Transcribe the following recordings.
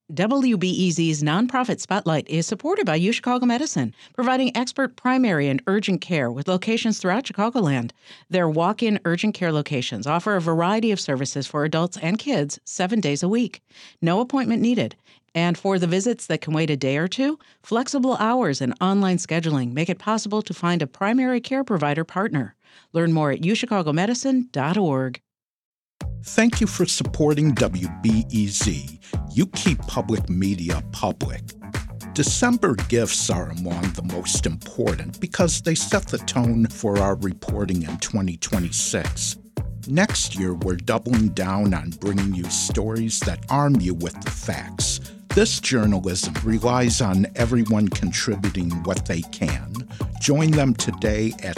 WBEZ's nonprofit Spotlight is supported by UChicago Medicine, providing expert primary and urgent care with locations throughout Chicagoland. Their walk-in urgent care locations offer a variety of services for adults and kids 7 days a week. No appointment needed. And for the visits that can wait a day or two, flexible hours and online scheduling make it possible to find a primary care provider partner. Learn more at uchicago.org. Thank you for supporting WBEZ. You keep public media public. December gifts are among the most important because they set the tone for our reporting in 2026. Next year, we're doubling down on bringing you stories that arm you with the facts. This journalism relies on everyone contributing what they can. Join them today at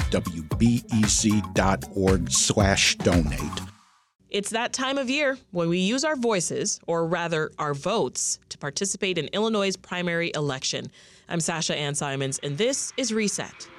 wbez.org/donate. It's that time of year when we use our voices, or rather our votes, to participate in Illinois' primary election. I'm Sasha Ann Simons, and this is Reset.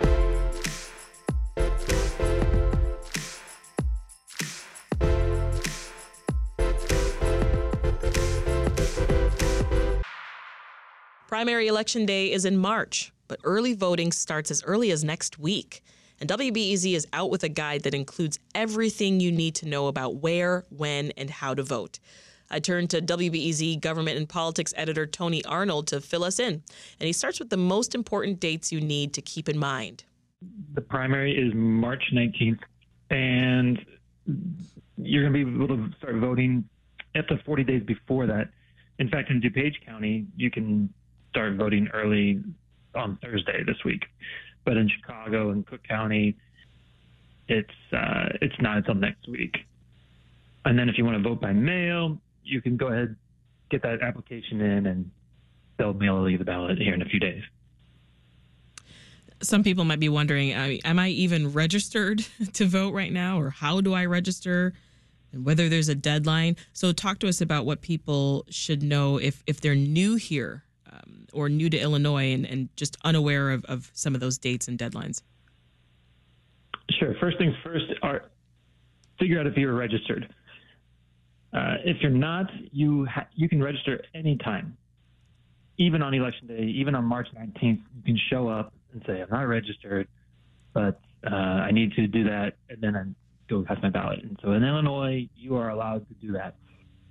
Primary election day is in March, but early voting starts as early as next week. And WBEZ is out with a guide that includes everything you need to know about where, when, and how to vote. I turned to WBEZ government and politics editor Tony Arnold to fill us in. And he starts with the most important dates you need to keep in mind. The primary is March 19th, and you're going to be able to start voting up to 40 days before that. In fact, in DuPage County, you can start voting early on Thursday this week. But in Chicago and Cook County, it's not until next week. And then if you want to vote by mail, you can go ahead, get that application in, and they'll mail you the ballot here in a few days. Some people might be wondering, am I even registered to vote right now, or how do I register, and whether there's a deadline? So talk to us about what people should know if they're new here or new to Illinois and just unaware of some of those dates and deadlines. Sure. First things first, figure out if you're registered. If you're not, you can register anytime, even on Election Day, even on March 19th. You can show up and say, I'm not registered, but I need to do that, and then I go cast my ballot. And so in Illinois, you are allowed to do that.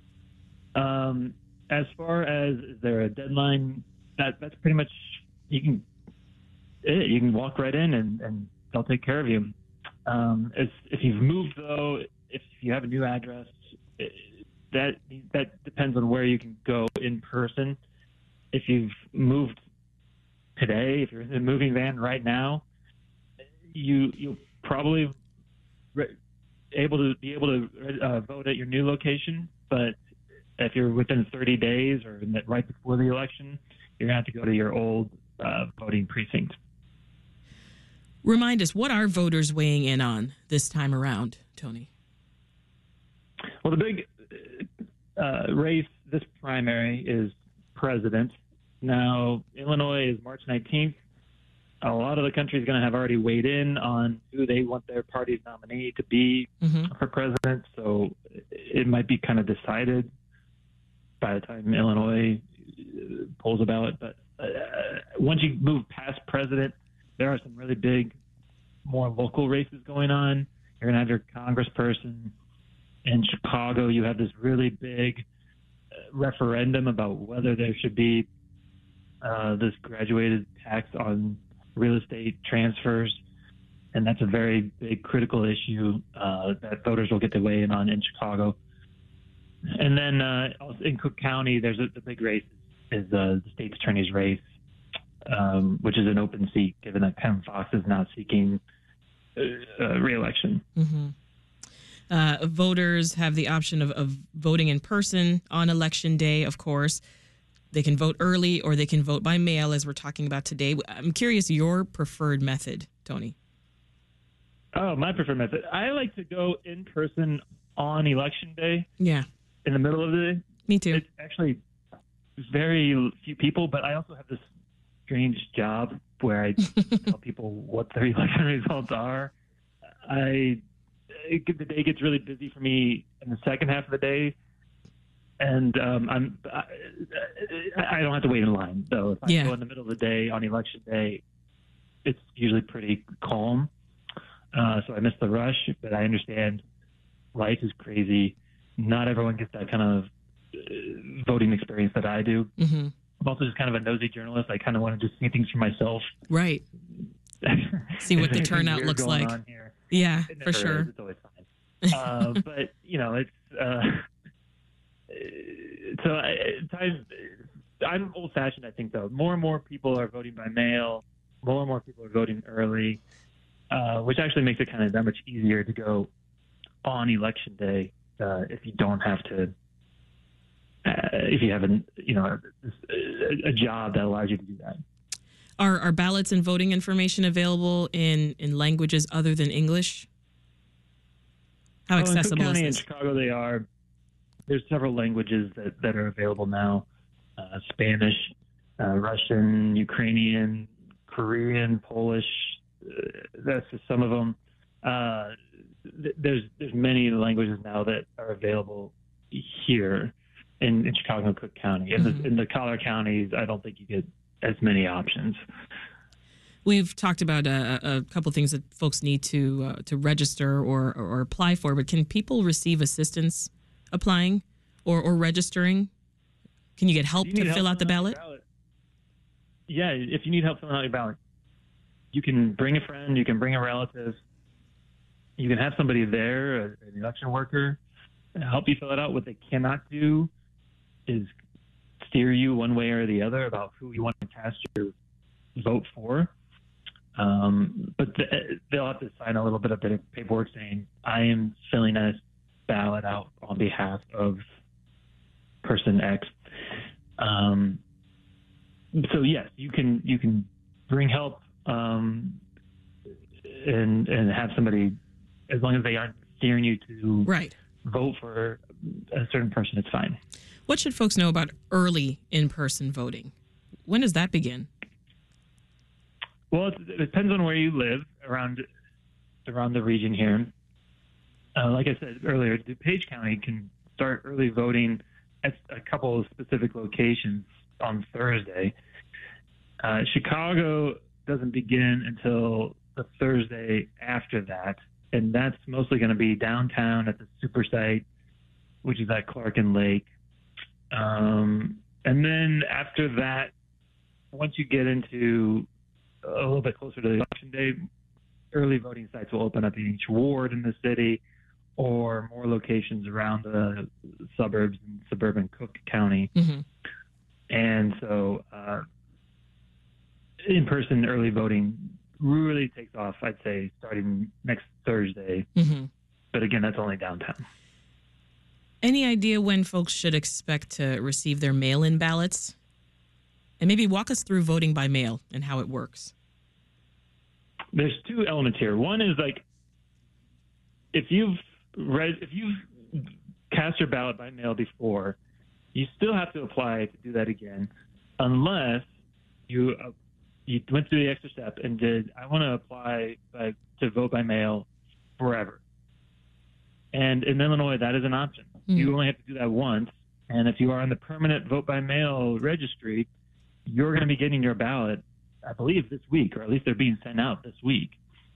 As far as is there a deadline, that's pretty much you can walk right in and they'll take care of you. If you've moved though, if you have a new address, that depends on where you can go in person. If you've moved today, if you're in the moving van right now, you'll probably be able to vote at your new location. But if you're within 30 days or right before the election, you're going to have to go to your old voting precinct. Remind us, what are voters weighing in on this time around, Tony? Well, the big race this primary is president. Now, Illinois is March 19th. A lot of the country is going to have already weighed in on who they want their party's nominee to be for president. So it might be kind of decided by the time Illinois pulls a ballot. But once you move past president, there are some really big, more local races going on. You're going to have your congressperson. In Chicago, you have this really big referendum about whether there should be this graduated tax on real estate transfers. And that's a very big critical issue that voters will get to weigh in on in Chicago. And then also in Cook County, there's the big race is the state's attorney's race, which is an open seat, given that Pam Fox is not seeking re-election. Voters have the option of voting in person on Election Day, of course. They can vote early or they can vote by mail, as we're talking about today. I'm curious your preferred method, Tony. Oh, my preferred method. I like to go in person on Election Day. Yeah. In the middle of the day. Me too. It's actually very few people, but I also have this strange job where I tell people what their election results are. The day gets really busy for me in the second half of the day. And I don't have to wait in line. So if I go in the middle of the day on election day, it's usually pretty calm. So I miss the rush, but I understand life is crazy. Not everyone gets that kind of voting experience that I do. Mm-hmm. I'm also just kind of a nosy journalist. I kind of want to just see things for myself. Right. See what the turnout looks like. Yeah, for sure. It's always fine. But, I'm old-fashioned, I think, though. More and more people are voting by mail. More and more people are voting early, which actually makes it kind of that much easier to go on election day if you don't have to. If you have a job that allows you to do that. Are ballots and voting information available in languages other than English? How accessible in Cook County is this? In Chicago, they are. There's several languages that are available now: Spanish, Russian, Ukrainian, Korean, Polish. That's just some of them. There's many languages now that are available here in Chicago and Cook County. In the collar counties, I don't think you get as many options. We've talked about a couple things that folks need to register or apply for, but can people receive assistance applying or registering? Can you get help to fill out the ballot? Yeah, if you need help filling out your ballot, you can bring a friend, you can bring a relative, you can have somebody there, an election worker, help you fill it out. What they cannot do is steer you one way or the other about who you want to cast your vote for. But they'll have to sign a little bit of paperwork saying, I am filling a ballot out on behalf of person X. So yes, you can bring help and have somebody, as long as they aren't steering you to vote for a certain person, it's fine. What should folks know about early in-person voting? When does that begin? Well, it depends on where you live around the region here. Like I said earlier, DuPage County can start early voting at a couple of specific locations on Thursday. Chicago doesn't begin until the Thursday after that, and that's mostly going to be downtown at the Super Site, which is at Clark and Lake. And then after that, once you get into a little bit closer to the election day, early voting sites will open up in each ward in the city or more locations around the suburbs and suburban Cook County. Mm-hmm. And so in-person early voting really takes off, I'd say, starting next Thursday. Mm-hmm. But again, that's only downtown. Any idea when folks should expect to receive their mail-in ballots? And maybe walk us through voting by mail and how it works. There's two elements here. One is like, if you've cast your ballot by mail before, you still have to apply to do that again, unless you went through the extra step and I want to apply to vote by mail forever. And in Illinois, that is an option. Mm-hmm. You only have to do that once. And if you are on the permanent vote by mail registry, you're going to be getting your ballot, I believe, this week, or at least they're being sent out this week.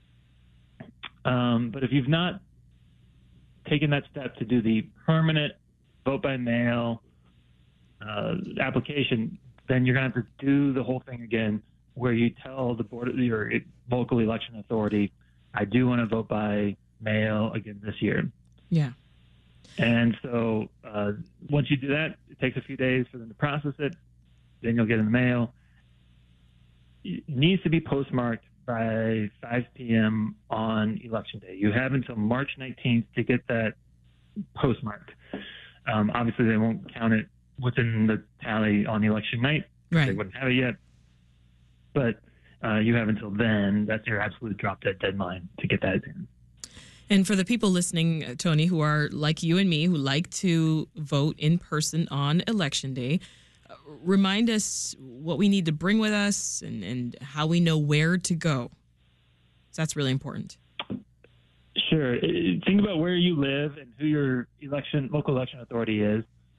But if you've not taken that step to do the permanent vote by mail application, then you're going to have to do the whole thing again, where you tell the board, your local election authority, I do want to vote by mail again this year. Yeah. And so once you do that, it takes a few days for them to process it. Then you'll get in the mail. It needs to be postmarked by 5 p.m. on Election Day. You have until March 19th to get that postmarked. Obviously, they won't count it within the tally on election night. Right. They wouldn't have it yet. But you have until then. That's your absolute drop-dead deadline to get that in. And for the people listening, Tony, who are like you and me, who like to vote in person on Election Day, remind us what we need to bring with us and how we know where to go. So that's really important. Sure. Think about where you live and who your local election authority is.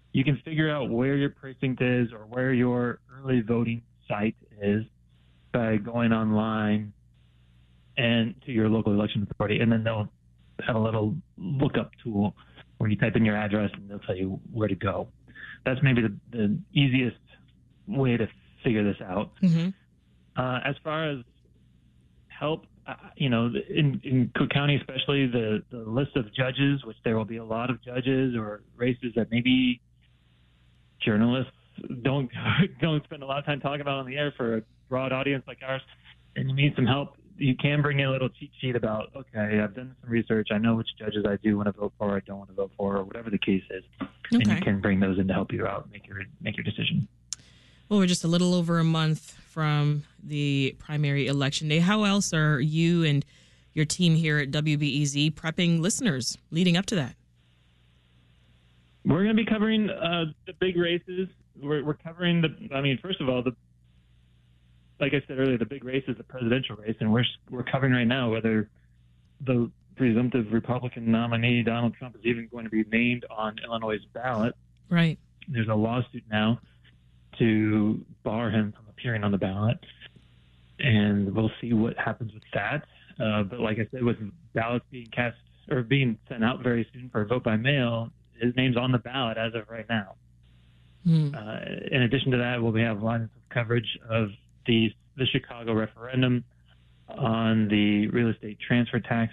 you can figure out where your precinct is or where your early voting site is by going online and to your local election authority, and then they'll have a little lookup tool where you type in your address and they'll tell you where to go. That's maybe the easiest way to figure this out. Mm-hmm. As far as help, in Cook County especially, the list of judges, which there will be a lot of judges or races that maybe journalists don't spend a lot of time talking about on the air for a broad audience like ours, and you need some help, you can bring in a little cheat sheet about, okay, I've done some research, I know which judges I do want to vote for, or I don't want to vote for, or whatever the case is, and you can bring those in to help you out, make your decision. Well, we're just a little over a month from the primary election day. How else are you and your team here at WBEZ prepping listeners leading up to that? We're going to be covering the big races. We're covering first of all, like I said earlier, the big race is the presidential race, and we're covering right now whether the presumptive Republican nominee, Donald Trump, is even going to be named on Illinois' ballot. Right. There's a lawsuit now to bar him from appearing on the ballot, and we'll see what happens with that. But like I said, with ballots being cast or being sent out very soon for a vote by mail, his name's on the ballot as of right now. In addition to that, we'll have lines of coverage of the Chicago referendum on the real estate transfer tax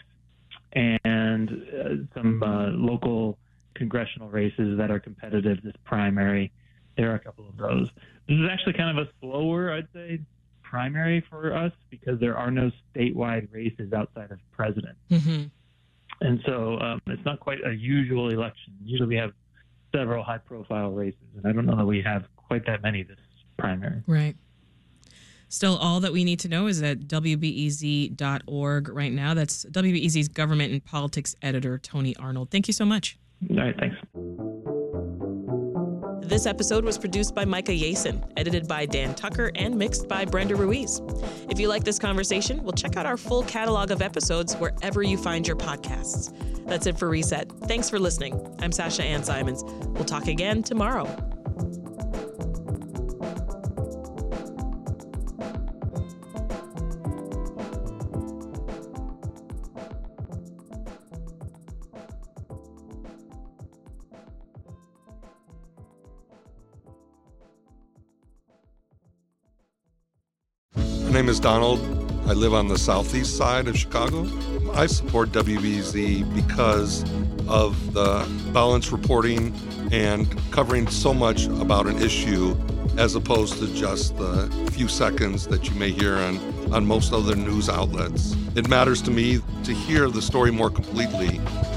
and some local congressional races that are competitive this primary. There are a couple of those. This is actually kind of a slower, I'd say, primary for us because there are no statewide races outside of president. Mm-hmm. And so it's not quite a usual election. Usually we have several high-profile races, and I don't know that we have quite that many this primary. Right. Still, all that we need to know is at WBEZ.org right now. That's WBEZ's government and politics editor, Tony Arnold. Thank you so much. All right, thanks. This episode was produced by Micah Yason, edited by Dan Tucker, and mixed by Brenda Ruiz. If you like this conversation, well, check out our full catalog of episodes wherever you find your podcasts. That's it for Reset. Thanks for listening. I'm Sasha Ann Simons. We'll talk again tomorrow. My name is Donald. I live on the southeast side of Chicago. I support WBEZ because of the balanced reporting and covering so much about an issue as opposed to just the few seconds that you may hear on most other news outlets. It matters to me to hear the story more completely